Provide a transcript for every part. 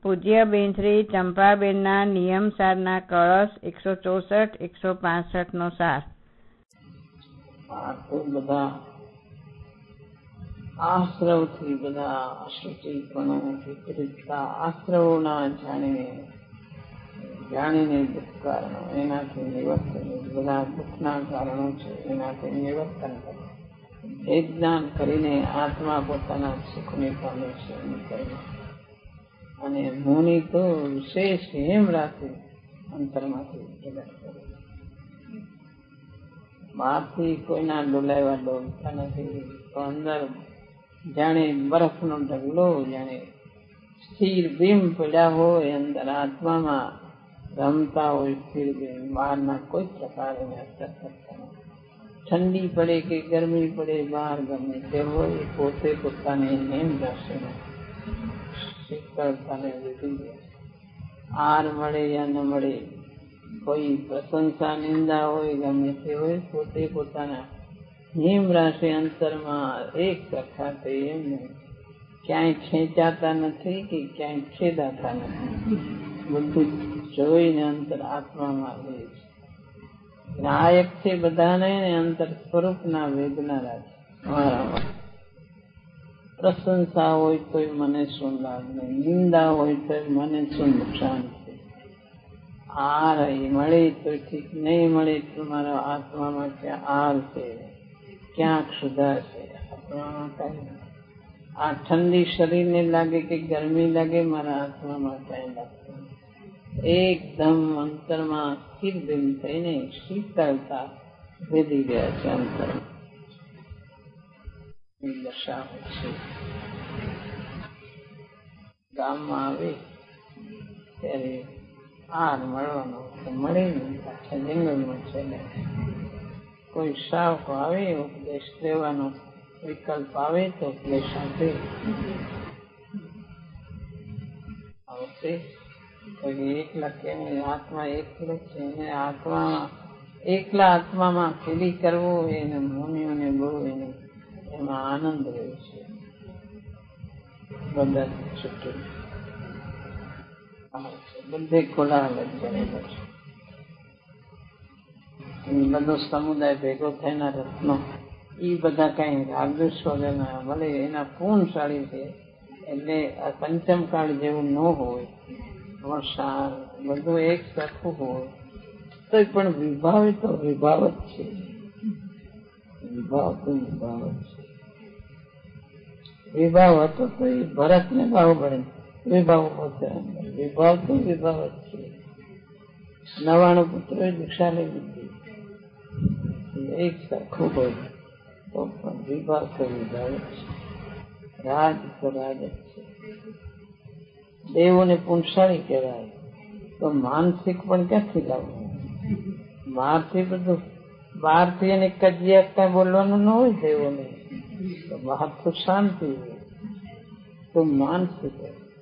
પૂજ્ય બેન શ્રી ચંપાબેનના નિયમ સારના કળશ 164-165 નો સાર. બધા આશ્રવથી, બધા અશુચિપણાથી પીડિતતા આશ્રવોના જાણીને દુઃખ કારણો, એનાથી નિવર્તન, બધા દુઃખના કારણો છે એનાથી નિવર્તન કરે, એ જ્ઞાન કરીને આત્મા પોતાના સુખને પામે છે. અને મુનિ તો વિશેષ હેમ રાખી અંતરમાંથી પ્રગટ કરે. બહારથી કોઈના ડોલાવ્યા ડોલતા નથી, તો અંદર જાણે બરફનો ઢગલો, જાણે સ્થિર બીમ પડ્યા હોય, અંદર આત્મામાં રમતા હોય સ્થિર બીમ, બહારના કોઈ પ્રકારની અસર કરતા નથી. ઠંડી પડે કે ગરમી પડે, બહાર ગમે તે હોય, પોતે પોતાની નેમ રાશે શીતળતાને લીધી જાય. આર મળે યા ન મળે, કોઈ પ્રશંસા નિંદા હોય, ગમે તે હોય, પોતે પોતાના હિમ રાશિ અંતરમાં એક સરખા એમ ક્યાંય ખેંચાતા નથી કે ક્યાંય ખેદાતા નથી. બધું જોઈને અંતર આત્મામાં રહે છે. નાયક છે બધાને, અંતર સ્વરૂપના વેદના રાખે. પ્રશંસા હોય તોય મને શું લાભ નહીં, નિંદા હોય તોય મને શું નુકસાન છે. આર મળે તો ઠીક, નહીં મળે તો મારા આત્મામાં ક્યાં આર છે, ક્યાં ક્ષુધા છે, આત્મામાં કઈ. આ ઠંડી શરીરને લાગે કે ગરમી લાગે, મારા આત્મામાં કઈ લાગતું. એકદમ અંતરમાં સ્થિર બિન થઈને શીતળતા વેધી ગયા છે. અંતરમાં દશા હોય છે. ગામમાં આવે ત્યારે આર મળવાનો મળે નહીં, પાછા જંગલમાં છે. કોઈ શાવકો આવે, ઉપદેશ લેવાનો વિકલ્પ આવે તો ઉપદેશ આપે. આવશે એકલા કેમ, આત્મા એકલો છે, એને આત્મા એકલા આત્મામાં ફેરી કરવો, એને મુનિઓને બહુ એને એમાં આનંદ રહે છે. બધા છૂટું બધે કોલાહલ બધો સમુદાય ભેગો થઈને રત્નો એ બધા કઈ રાગદ્વેષ વગરના ભલે એના પૂર્ણશાળી છે, એટલે પંચમ કાળ જેવું ન હોય, વરસાદ બધું એક સરખું હોય, તો પણ વિભાવ તો વિભાવ જ છે. વિભાવ તો વિભાવ જ છે. વિભાવ હતો તો એ ભરત ને ભાવ પડે, વિભાવ પોતે વિભાવ તો વિભાવ જ છે. 99 પુત્રોએ દીક્ષા લઈ લીધી, એક સરખું હોય તો પણ વિભાવ તો વિભાવ જ છે. રાજ તો રાજ જ છે. દેવોને પુંસાળી કહેવાય, તો માનસિક પણ ક્યાંથી લાવવું? બહારથી બધું, બહારથી એને કજિયા કઈ બોલવાનું ન હોય દેવોને, તો બહાર તો શાંતિ હોય, તો માનસિક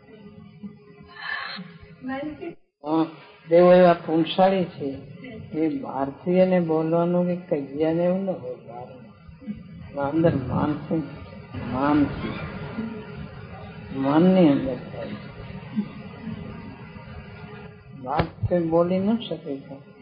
દેવો એવા પુંસાળી છે એ બહારથી એને બોલવાનું કે કજિયાને એવું ન હોય. બહાર અંદર માનસિક માનસિક મનની અંદર થાય, વાત કઈ બોલી ન શકે.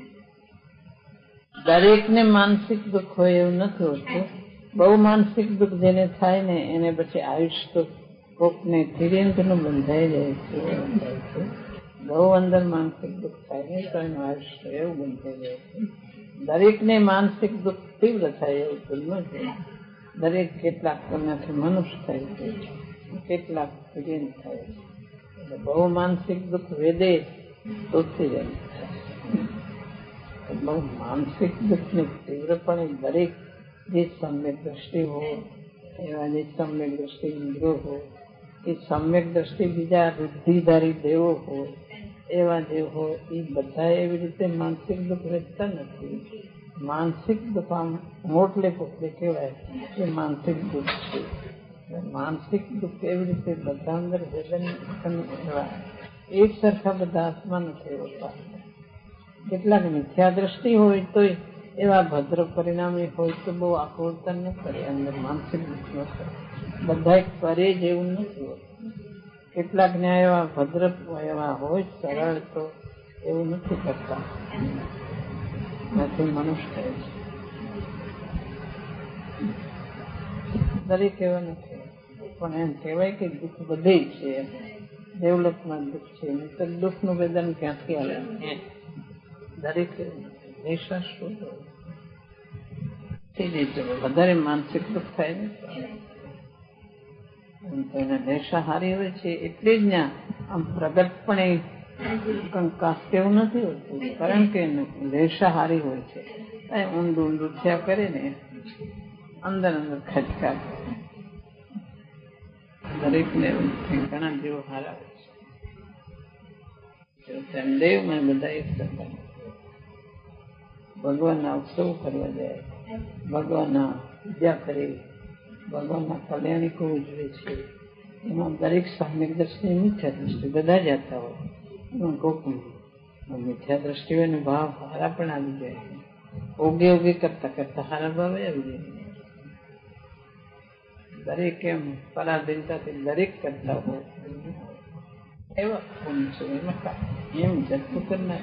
દરેક ને માનસિક દુઃખ હોય એવું નથી હોતું. બહુ માનસિક દુઃખ જેને થાય ને એને પછી આયુષ્ય તો કોકને તિર્યંકનું બંધાઈ જાય છે. બહુ અંદર માનસિક દુઃખ થાય ને તો એનું આયુષ્ય એવું બંધાઈ જાય છે. દરેક ને માનસિક દુઃખ તીવ્ર થાય એવું તો નથી. દરેક કેટલાક નથી મનુષ્ય થાય છે, કેટલાક તિર્યંક થાય છે. એટલે બહુ માનસિક દુઃખ વેદે તો તિર્યંક થાય. બહુ માનસિક દુઃખની તીવ્રપણે દરેક જે સમ્યક દ્રષ્ટિ હોય, એવા જે સમ્યક દ્રષ્ટિ ઇન્દ્રિયો હોય, એ સમ્યક દ્રષ્ટિ બીજા બુદ્ધિધારી દેવો હોય, એવા જે હોય એ બધા એવી રીતે માનસિક દુઃખ વેચતા નથી. માનસિક દુઃખ આમ મોટલે પોટલે કહેવાય કે માનસિક દુઃખ છે. માનસિક દુઃખ એવી રીતે બધા અંદર વેદન એક સરખા બધા આત્મા નથી હોતા. કેટલાક મિથ્યા દ્રષ્ટિ હોય તો એવા ભદ્ર પરિણામી હોય તો બહુ આક્રોતન ન કરે, અંદર માનસિક દુઃખ ન કરે. બધા કરે જેવું નથી હોતું. કેટલાક ન્યાય એવા ભદ્ર એવા હોય સરળ, તો એવું નથી કરતા, નથી મનુષ્ય છે. દરેક એવા નથી, પણ એમ કહેવાય કે દુઃખ બધે છે, ડેવલપમાં દુઃખ છે, નહીતર દુઃખનું વેદન ક્યાંથી આવે? દરેક નિશા શું વધારે માનસિક દુઃખ થાય ને એને નિશા હારી હોય છે, એટલે જ ના આમ પ્રગટપણે કંકાસ કેવું નથી હોતું, કારણ કે રેશા હારી હોય છે. ઊંડું ઊંડું થયા કરે ને અંદર અંદર ખચકા દરેક ને ઘણા જેવો હારા હોય છે. દેવમાં બધા એક સરકાર ભગવાનના ઉત્સવ કરવા જાય, ભગવાનના પૂજા કરે, ભગવાનના કલ્યાણિકો ઉજવે છે. એમાં દરેક સામ્યક દ્રષ્ટિ, મિથ્યા દ્રષ્ટિ બધા જતા હોય. એમાં કોક મિથ્યા દ્રષ્ટિ હોય ને ભાવ હારા પણ આવી જાય, ઓગે ઓગે કરતા કરતા હારા ભાવે આવી જાય. દરેક એમ પરાધીનતાથી દરેક કરતા હોય એવા ગુણ છે. એમાં એમ જતું કરનાર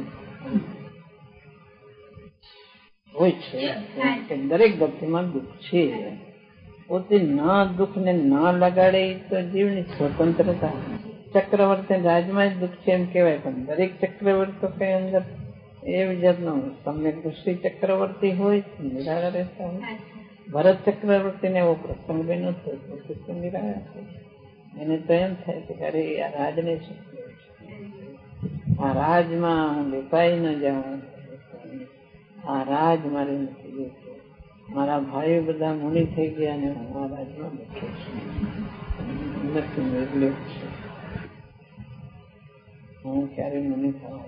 હોય છે. દરેક વ્યક્તિમાં દુઃખ છે, પોતે ના દુઃખ ને ના લગાડે તો જીવની સ્વતંત્રતા. ચક્રવર્તી રાજમાં જ દુઃખ છે એમ કહેવાય, પણ દરેક ચક્રવર્તી તો કઈ અંદર એવી જાતનો સમ્યક દૃષ્ટિ ચક્રવર્તી હોય, નિરાળા રહેતા હોય. ભરત ચક્રવર્તી ને એવો પ્રસંગ બી ન થયો, નિરાળા છે. એને તો એમ થાય કે અરે આ રાજને શું, આ રાજમાં હું લેપાઈ ન જાઉં, આ રાજ મારે નથી જોઈતો, મારા ભાઈઓ બધા મુનિ થઈ ગયા અને હું આ રાજમાં બેઠો છું, હું ક્યારે મુનિ થવા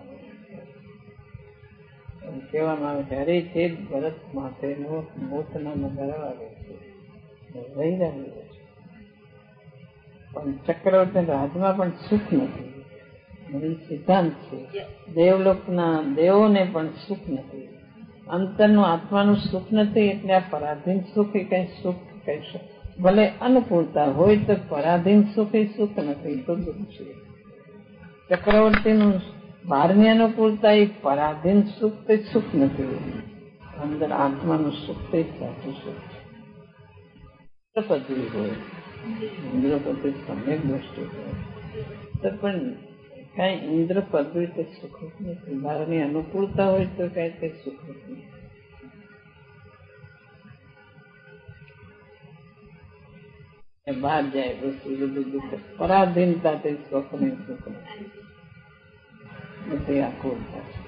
કહેવામાં આવે. ત્યારે તે જ ભરત માટે મોતના નગારા વાગે છે, રહી રહ્યું છે. પણ ચક્રવર્તી રાજમાં પણ સુખ નથી, સિદ્ધાંત છે. દેવલોકના દેવોને પણ સુખ નથી, અંતરનું આત્માનું સુખ નથી. એટલે આ પરાધીન સુખ એ કઈ સુખ કહી શકે, ભલે અનુકૂળતા હોય તો પરાધીન સુખ એ સુખ નથી, તો દુઃખ છે. ચક્રવર્તીનું બહારની અનુકૂળતા એ પરાધીન સુખ તે સુખ નથી, અંદર આત્માનું સુખ તે સાચું સુખ છે. પદવી હોય, ઇન્દ્રપતિ સમ્યક દ્રષ્ટિ હોય તો પણ કઈ ઇન્દ્ર પદવી તે સુખ નથી, બહારની અનુકૂળતા હોય તો કઈ તે સુખ નથી. બહાર જાય વસ્તુ બધું દુઃખ, પરાધીનતા તે સુખ નહીં, સુખ નથી, આકુળતા છે.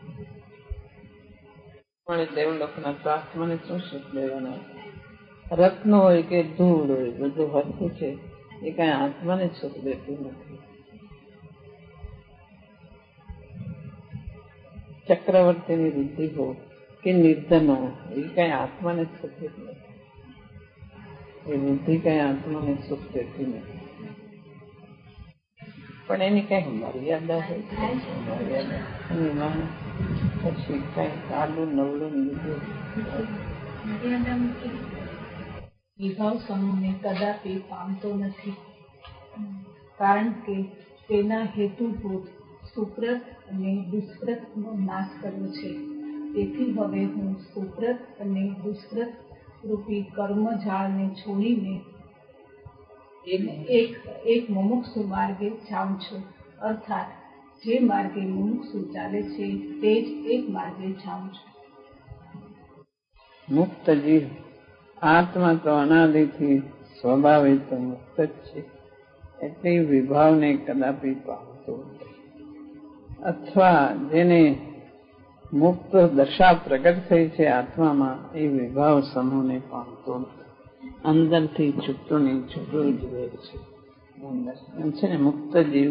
પણ દેવલોકના આત્માને શું સુખ લેવાના? રત્ન હોય કે ધૂળ હોય, બધું હરખું છે, એ કઈ આત્માને સુખ દેતું નથી. ચક્રવર્તીની વૃદ્ધિ હો કે નિર્ધનો, એ કઈ આત્માને સુખ દેતું નથી. એ વૃદ્ધિ કઈ આત્માને સુખ દેતી નથી, પણ એની કઈ મર્યાદા હોય, પછી કઈ સારું નવડું લીધું. વિભાવ સમૂહને કદાપી પામતો નથી, કારણ કે તેના હેતુભૂત સુપ્રત અને દુષ્પ્રતનો નાશ કર્યો છે. તેથી હવે હું સુપ્રત અને દુષ્પ્રત રૂપી કર્મજાળને છોડીને એક મુમુક્ષુ માર્ગે જાઉં છું. અર્થાત જે માર્ગે મુમુક્ષુ ચાલે છે તે જ એક માર્ગે જાઉં છું. મુક્ત જીવ આત્મા તો અનાદિથી સ્વભાવે તો મુક્ત જ છે, એટલે વિભાવને કદાપી પામતો નથી. અથવા જેને મુક્ત દશા પ્રગટ થઈ છે આત્મામાં, એ વિભાવ સમૂહને પામતો નથી. અંદરથી છૂટું નહીં, છૂટું જ રહે છે. એમ છે ને, મુક્ત જીવ.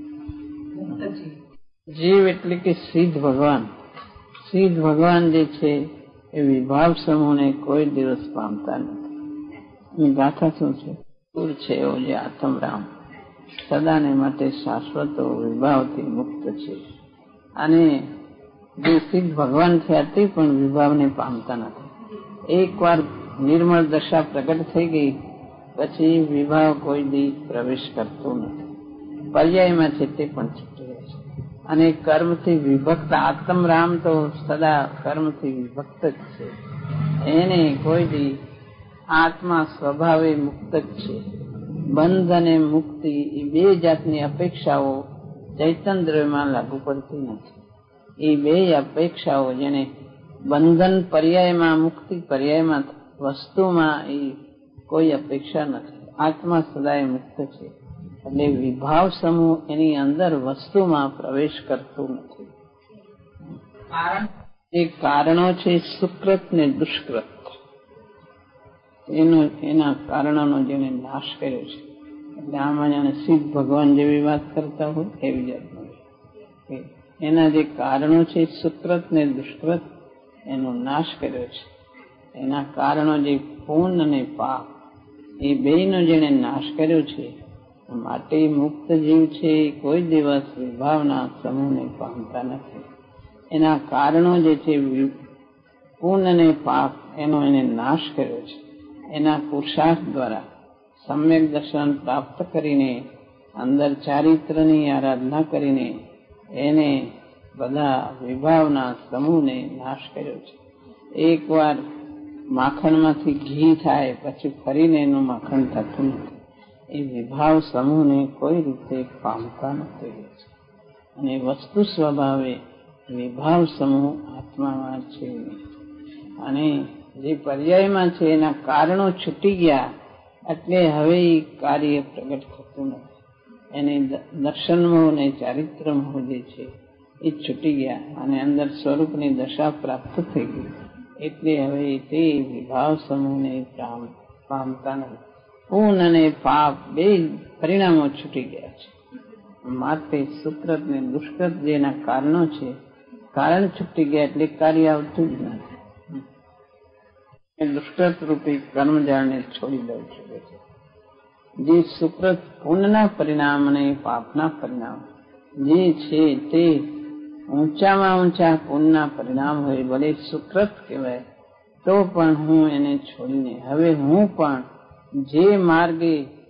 જીવ એટલે કે સિદ્ધ ભગવાન. સિદ્ધ ભગવાન જે છે એ વિભાવ સમૂહને કોઈ દિવસ પામતા નથી. એની ગાથા શું છે? દૂર છે એવો જે આત્મરામ સદાને માટે શાશ્વતો વિભાવથી મુક્ત છે. અને જે સિદ્ધ ભગવાન થયા તે પણ વિભાવને પામતા નથી. એકવાર નિર્મળ દશા પ્રગટ થઈ ગઈ પછી વિભાવ કોઈ દી પ્રવેશ કરતો નથી. પર્યાયમાં છે તે પણ છૂટી જાય છે. અને કર્મથી વિભક્ત આત્મરામ તો સદા કર્મથી વિભક્ત જ છે. એને કોઈ દી આત્મા સ્વભાવે મુક્ત જ છે. બંધ અને મુક્તિ એ બે જાતની અપેક્ષાઓ ચૈતન્ય દ્રવ્યમાં લાગુ પડતી નથી. એ બે અપેક્ષાઓ જેને બંધન પર્યાયમાં, મુક્તિ પર્યાયમાં, વસ્તુમાં એ કોઈ અપેક્ષા નથી. આત્મા સદાય મુક્ત છે. એટલે વિભાવ સમૂહ એની અંદર વસ્તુમાં પ્રવેશ કરતો નથી. એ કારણો છે સુકૃત ને દુષ્કૃત. એના કારણોનો જેને નાશ કર્યો છે. એટલે આમાં જાણે સિદ્ધ ભગવાન જેવી વાત કરતા હોય એવી જાતનું. એના જે કારણો છે સુકૃત ને દુષ્કૃત, એનો નાશ કર્યો છે. એના કારણો જે પુણ્ય અને પાપ, એ બેયનો જેને નાશ કર્યો છે, માટે મુક્ત જીવ છે કોઈ દિવસ વિભાવના સમૂહને પામતા નથી. એના કારણો જે છે પુણ્ય અને પાપ, એનો એને નાશ કર્યો છે. એના પુરુષાર્થ દ્વારા સમ્યક દર્શન પ્રાપ્ત કરીને, અંદર ચારિત્રની આરાધના કરીને એને બધા વિભાવના સમૂહને નાશ કર્યો છે. એકવાર માખણમાંથી ઘી થાય પછી ફરીને એનું માખણ થતું નથી. એ વિભાવ સમૂહને કોઈ રીતે પામતા નથી. અને વસ્તુ સ્વભાવે વિભાવ સમૂહ આત્મામાં છે. અને જે પર્યાયમાં છે એના કારણો છૂટી ગયા એટલે હવે એ કાર્ય પ્રગટ થતું નથી. એને દર્શન મોહ અને ચારિત્ર મોહ જે છે એ છૂટી ગયા અને અંદર સ્વરૂપની દશા પ્રાપ્ત થઈ ગઈ. એટલે હવે તે વિભાવ સમૂહને પામતા નથી. પુણ્ય અને પાપ બે પરિણામો છૂટી ગયા છે. માટે સુકૃત ને દુષ્કૃત જેના કારણો છે, કારણ છૂટી ગયા એટલે કાર્ય આવતું જ નથી. દુષ્કૃત રૂપી કર્મજાળને છોડી દેવું જોઈએ. જે સુકૃત પુણ્યના પરિણામ અને પાપના પરિણામ જે છે તે ઊંચામાં ઊંચા પુણ્યના પરિણામ હોય, ભલે સુકૃત કહેવાય તો પણ હું એને છોડીને હવે હું પણ જે માર્ગે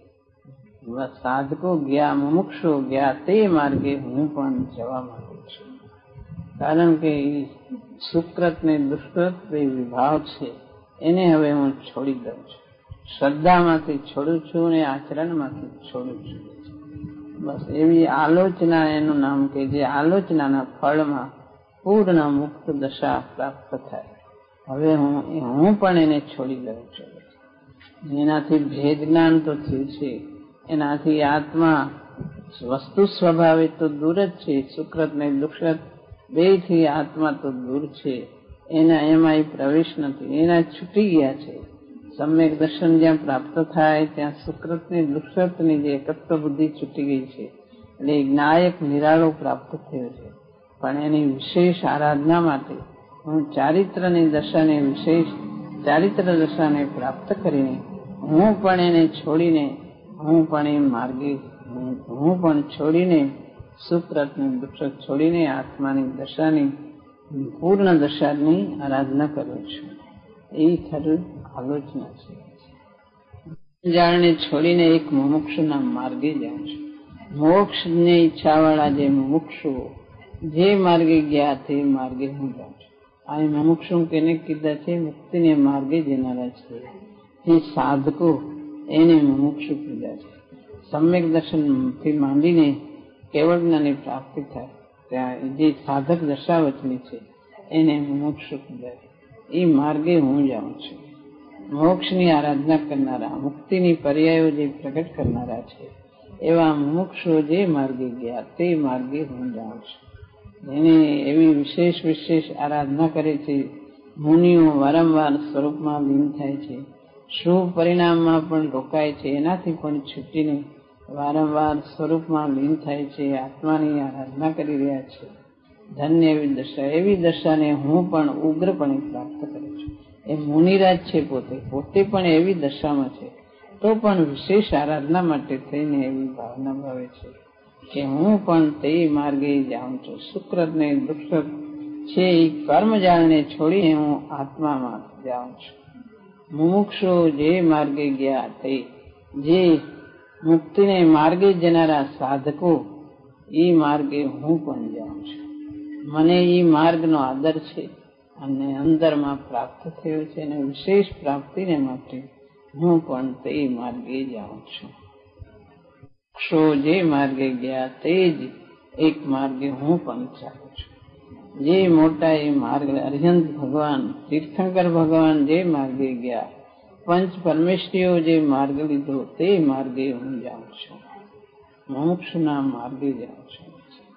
સાધકો ગયા, મુમુક્ષો ગયા, તે માર્ગે હું પણ જવા માંગુ છું. કારણ કે સુકૃત ને દુષ્કૃત બે વિભાવ છે, એને હવે હું છોડી દઉં છું. શ્રદ્ધામાંથી છોડું છું અને આચરણમાંથી છોડું છું. બસ એવી આલોચના એનું નામ, કે જે આલોચનાના ફળમાં પૂર્ણ મુક્ત દશા પ્રાપ્ત થાય. હવે હું પણ એને છોડી દઉં છું. એનાથી ભેદ જ્ઞાન તો થયું છે. એનાથી આત્મા વસ્તુ સ્વભાવે તો દૂર જ છે. સુકૃત ને દુષ્કૃત બેથી આત્મા તો દૂર છે. એમાં પ્રવેશ નથી. એના છૂટી ગયા છે. સમ્યક દર્શન જ્યાં પ્રાપ્ત થાય ત્યાં સુકૃતની દુષ્કૃતની જે એકત્વ બુદ્ધિ છૂટી ગઈ છે. એટલે જ્ઞાયક નિરાળો પ્રાપ્ત થયો છે. પણ એની વિશેષ આરાધના માટે હું ચારિત્રની દશાને, વિશેષ ચારિત્ર દશાને પ્રાપ્ત કરીને હું પણ એને છોડીને, હું પણ એ માર્ગે હું પણ છોડીને, સુકૃતની દુષ્કૃત છોડીને આત્માની દશાની, પૂર્ણ દશાની આરાધના કરું છું. એ ખરું આલોચના છે. જાણને છોડીને એક મુમુક્ષુના માર્ગે જાઉં છું. મોક્ષની ઈચ્છાવાળા જે મુમુક્ષુઓ જે માર્ગે ગયા તે માર્ગે હું જાઉં છું. આ મુમુક્ષુ કેને કીધા છે? મુક્તિને માર્ગે જનારા છે જે સાધકો, એને મુમુક્ષુ કીધા છે. સમ્યક દર્શનથી માંડીને કેવળ જ્ઞાનની પ્રાપ્તિ થાય ત્યાં જે સાધક દશા વચની છે એને મુમુક્ષુ કીધા છે. એ માર્ગે હું જાઉં છું. મોક્ષની આરાધના કરનારા, મુક્તિની પર્યાયો જે પ્રગટ કરનારા છે એવા મુમુક્ષુઓ જે માર્ગે ગયા તે માર્ગે હું જાઉં છું. એને એવી વિશેષ આરાધના કરે છે. મુનિઓ વારંવાર સ્વરૂપમાં લીન થાય છે. શુભ પરિણામમાં પણ રોકાય છે. એનાથી પણ છૂટીને વારંવાર સ્વરૂપમાં લીન થાય છે. આત્માની આરાધના કરી રહ્યા છે. ધન્ય એવી દશા, એવી દશાને હું પણ ઉગ્રપણે પ્રાપ્ત કરું છું. એ મુનિરાજ છે, પોતે પણ એવી દશામાં છે, તો પણ વિશેષ આરાધના માટે થઈને એવી ભાવના ભાવે છે કે હું પણ તે માર્ગે જાઉં છું. સુકૃત ને દુષ્કૃત છે એ કર્મજાળને છોડીને હું આત્મામાં જાઉં છું. મુમુક્ષો જે માર્ગે ગયા તે જે મુક્તિને માર્ગે જનારા સાધકો એ માર્ગે હું પણ જાઉં છું. મને એ માર્ગનો આદર છે અને અંદરમાં પ્રાપ્ત થયો છે અને વિશેષ પ્રાપ્તિને માટે હું પણ તે માર્ગે જાઉં છું. વૃક્ષો જે માર્ગે ગયા તે જ એક માર્ગે હું પણ ચાલું છું. જે મોટા એ માર્ગ અર્યંત ભગવાન તીર્થંકર ભગવાન જે માર્ગે ગયા, પંચ પરમેશ્વરીઓ જે માર્ગ લીધો તે માર્ગે હું જાઉં છું. મોક્ષના માર્ગે જાઉં છું.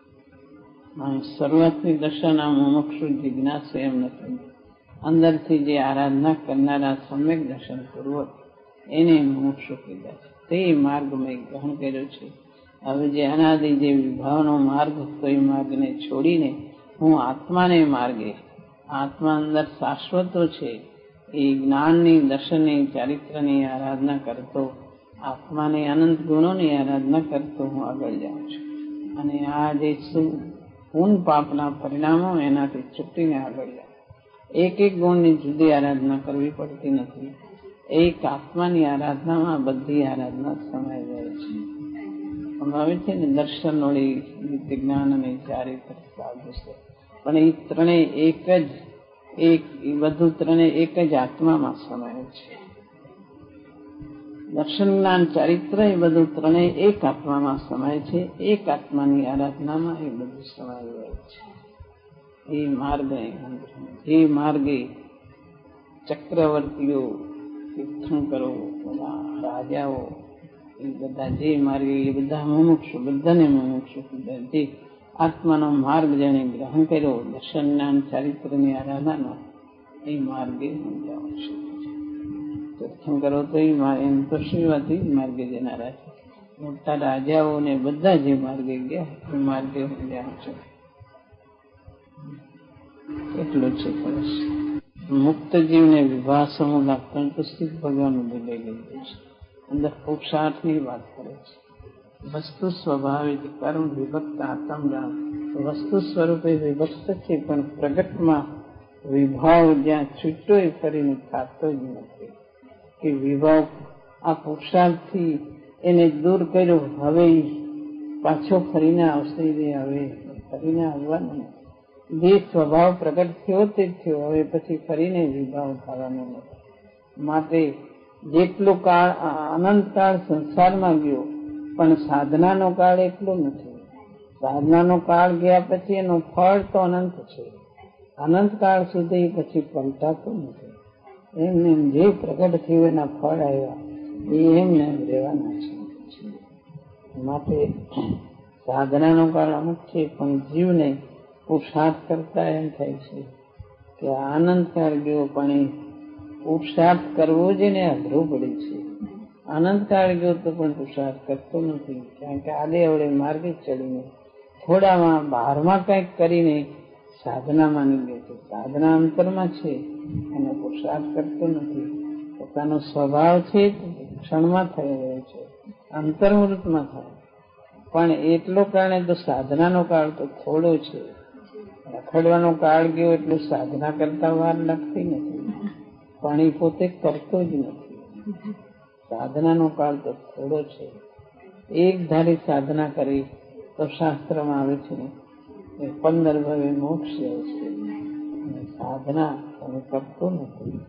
શરૂઆતની દશાના મોક્ષ જિજ્ઞાસુ એમ નથી. અંદરથી જે આરાધના કરનારા સમ્યક દર્શન પૂર્વક એને મોક્ષ કીધા છે. તે માર્ગ મેં ગ્રહણ કર્યો છે. હવે જે અનાદિ જે વિભાવનો માર્ગ હતો એ માર્ગને છોડીને હું આત્માને માર્ગે, આત્મા અંદર શાશ્વતો છે એ જ્ઞાનની, દર્શનની, ચારિત્રની આરાધના કરતો, આત્માની અનંત ગુણોની આરાધના કરતો હું આગળ જાઉં છું. અને આ જે પૂન પાપના પરિણામો એનાથી છૂટીને આગળ જાઉં. એક એક ગુણની જુદી આરાધના કરવી પડતી નથી. એક આત્માની આરાધનામાં બધી આરાધના સમાઈ જાય છે. આવે છે ને દર્શન વળી જ્ઞાન અને ચારિત્ર સાધુ છે, પણ એ ત્રણેય એ બધું ત્રણેય એક જ આત્મામાં સમાય છે. દર્શન, જ્ઞાન, ચારિત્ર એ બધું ત્રણેય એક આત્મામાં સમાય છે. એક આત્માની આરાધનામાં એ બધું સમાઈ જાય છે. એ માર્ગે ચક્રવર્તીઓ, તીર્થંકરો, રાજાઓ એ બધા જે માર્ગે એ બધા મુમુક્ષુ, બધાને મુમુક્ષુ કીધા. જે આત્માનો માર્ગ જેને ગ્રહણ કર્યો, દર્શન, જ્ઞાન, ચારિત્રની આરાધનાનો, એ માર્ગે હું જાઉં છું. તીર્થંકરો તો એમ તો શિવાથી માર્ગે જનારા છે. મોટા રાજાઓ ને બધા જે માર્ગે ગયા એ માર્ગે હું જાઉં છું. એટલું છે. સરસ. મુક્ત જીવને વિવાહ સમૂહ લાગતા તો સ્થિત ભગવાનનું લઈ લીધું છે. અંદર પુરુષાર્થની વાત કરે છે. વસ્તુ સ્વભાવે કર્મ વિભક્ત આત્મ જાણ. વસ્તુ સ્વરૂપે વિભક્ત છે, પણ પ્રગટમાં વિભાવ જ્યાં છૂટો એ ફરીને થતો જ નથી. કે વિભાવ આ પુરુષાર્થથી એને દૂર કર્યો, હવે પાછો ફરીને આવશે. હવે ફરીને આવવાનો જે સ્વભાવ પ્રગટ થયો તે થયો. હવે પછી ફરીને વિભાવ થવાનો નથી. માટે જેટલો કાળ અનંતકાળ સંસારમાં ગયો, પણ સાધનાનો કાળ એટલો નથી. સાધનાનો કાળ ગયા પછી એનું ફળ તો અનંત છે. અનંતકાળ સુધી પછી પલટાતું નથી. એમને જે પ્રગટ થયું એના ફળ આવ્યા એ એમને રહેવાના છે. માટે સાધનાનો કાળ અમુક છે, પણ જીવને પુરુષાર્થ કરતા એમ થાય છે કે આનંદકાળ ગયો, પણ એ પુરુષાર્થ કરવો જ એને અઘરો પડે છે. આનંદકાળ ગયો તો પણ પુરુષાર્થ કરતો નથી. કારણ કે આડે અવડે માર્ગે ચડીને થોડામાં બહારમાં કંઈક કરીને સાધના માની લે છે. સાધના અંતરમાં છે અને પુરુષાર્થ કરતો નથી. પોતાનો સ્વભાવ છે ક્ષણમાં થઈ રહ્યો છે, અંતર્મૃતમાં થાય. પણ એટલો કારણે તો સાધનાનો કાળ તો થોડો છે. રખડવાનો કાળ ગયો એટલે સાધના કરતા વાર લાગતી નથી, પણ એ પોતે કરતો જ નથી. સાધનાનો કાળ તો થોડો છે. એક ધારી સાધના કરી તો શાસ્ત્રમાં આવે છે 15 ભવે મોક્ષ જાય છે. સાધના તમે કરતો નથી.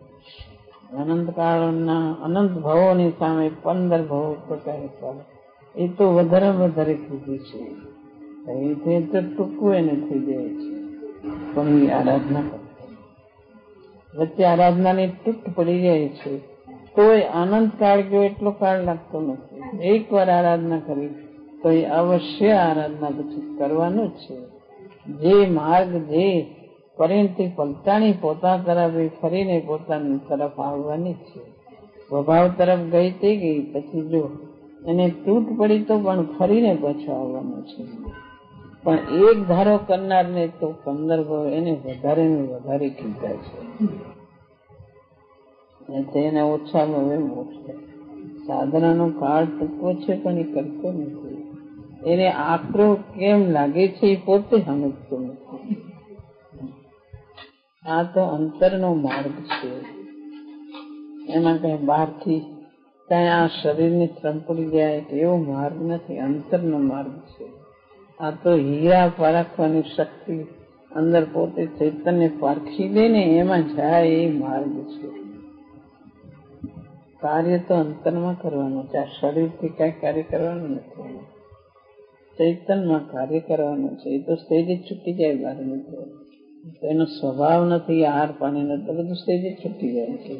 અનંતકાળના અનંત ભવોની સામે 15 ભવો પ્રકારે ચાલે એ તો વધારે કીધું છે. એ તો ટૂંકું એને થઈ જાય છે. પણ એ આરાધના કરતો, વચ્ચે આરાધનાની તૂટ પડી જાય છે તોય આનંદ કાળ ગયો એટલો કાળ લાગતો નથી. એકવાર આરાધના કરી તો એ અવશ્ય આરાધના પછી કરવાનું જ છે. જે માર્ગ જે પરિણતિ પલટાણી પોતા તરફ ફરીને પોતાની તરફ આવવાની છે. સ્વભાવ તરફ ગઈ તે ગઈ, પછી જો એને તૂટ પડી તો પણ ફરીને પાછો આવવાનું છે. પણ એક ધારો કરનારને તો 15 ભવ એને વધારે ને વધારે કીધા છે. એને ઓછા ભવે મોક્ષ. સાધનાનો કાળ ટૂંકો છે પણ એ કરતો નથી. એને આકરો કેમ લાગે છે એ પોતે સમજતો નથી. આ તો અંતરનો માર્ગ છે. એમાં કઈ બહારથી ત્યાં આ શરીરની શ્રમ પડી જાય એવો માર્ગ નથી, અંતરનો માર્ગ છે. આ તો હીરા પારખવાની શક્તિ અંદર પોતે ચૈતન્ય પારખી દે ને એમાં જાય એ માર્ગ છે. કાર્ય તો અંતરમાં કરવાનું છે. આ શરીરથી કઈ કાર્ય કરવાનું નથી, ચૈતન્યમાં કાર્ય કરવાનું છે. એ તો સ્ટેજે છૂટી જાય બહાર નીકળે, એનો સ્વભાવ નથી આહાર પાણીનો, તો બધું સ્ટેજે છૂટી જાય છે.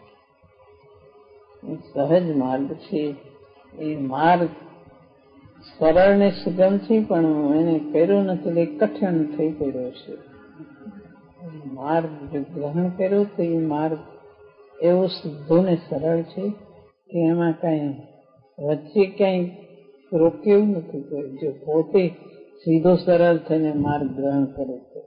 સહજ માર્ગ છે. એ માર્ગ સરળ ને સુગમ છે, પણ એને કર્યો નથી એટલે કઠિન થઈ પડ્યો છે. માર્ગ જો ગ્રહણ કર્યો તો એ માર્ગ એવો સીધો ને સરળ છે કે એમાં કઈ વચ્ચે કઈ રોકેવું નથી કોઈ. જો પોતે સીધો સરળ થઈને માર્ગ ગ્રહણ કરે તો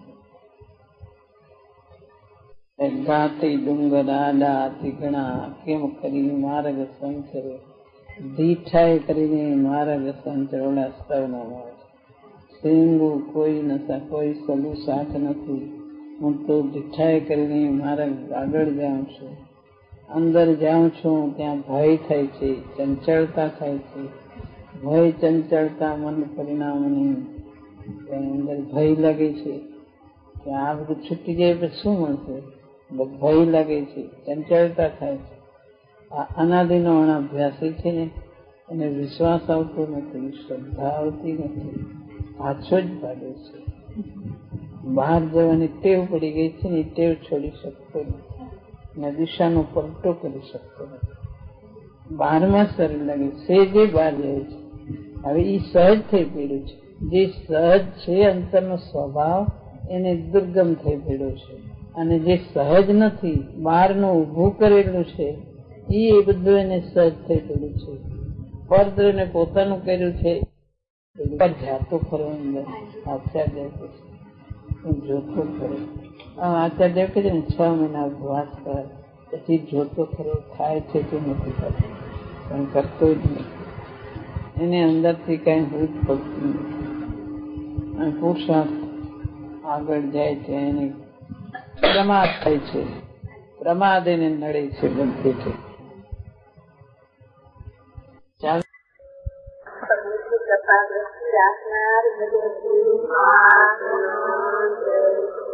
ગાતી ડુંગર આડા તીગણા કેમ કરી માર્ગ સંચરે, દીઠાઈ કરીને માર્ગ સંચરોડા સ્તવના માર્ગ. સિંગુ કોઈ નશા કોઈ સલું સાથ નથી, હું તો દીઠાઈ કરીને માર્ગ આગળ જાઉં છું. અંદર જાઉં છું ત્યાં ભય થાય છે, ચંચળતા થાય છે. ભય ચંચળતા મન પરિણામની અંદર ભય લાગે છે કે આ બધું છૂટી જાય પછી શું મળશે. ભય લાગે છે, ચંચળતા થાય છે. આ અનાદિનો અનાભ્યાસી છે ને એને વિશ્વાસ આવતો નથી, શ્રદ્ધા આવતી નથી, પાછો જ ભાગે છે. બહાર જવાની ટેવ પડી ગઈ છે ને ટેવ છોડી શકતો નથી અને દિશાનો પલટો કરી શકતો નથી. બહારમાં સરળ લાગે સેજે બહાર જાય છે. હવે એ સહજ થઈ પડ્યું છે. જે સહજ છે અંતરનો સ્વભાવ એને દુર્ગમ થઈ પડ્યો છે, અને જે સહજ નથી બહારનું ઊભું કરેલું છે એ બધું એને સહજ થઈ પડ્યું છે. પરદ્રને પોતાનું કર્યું છે જાતો ખરો અંદર. આચાર્ય જોતો ખરો, આચાર્ય કહે છે ને 6 મહિના ઉપવાસ કરે પછી જોતો ખરો થાય છે કે નથી થતો, પણ કરતો જ નહીં. એને અંદરથી કઈ ભૂત પડતી નથી અને પુરુષાર્થ આગળ જાય છે. એને પ્રમાદ થાય છે, પ્રમાદ એને નડે છે બનતી છે. ચાલો કૃપા દ્રષ્ટિ રાખનાર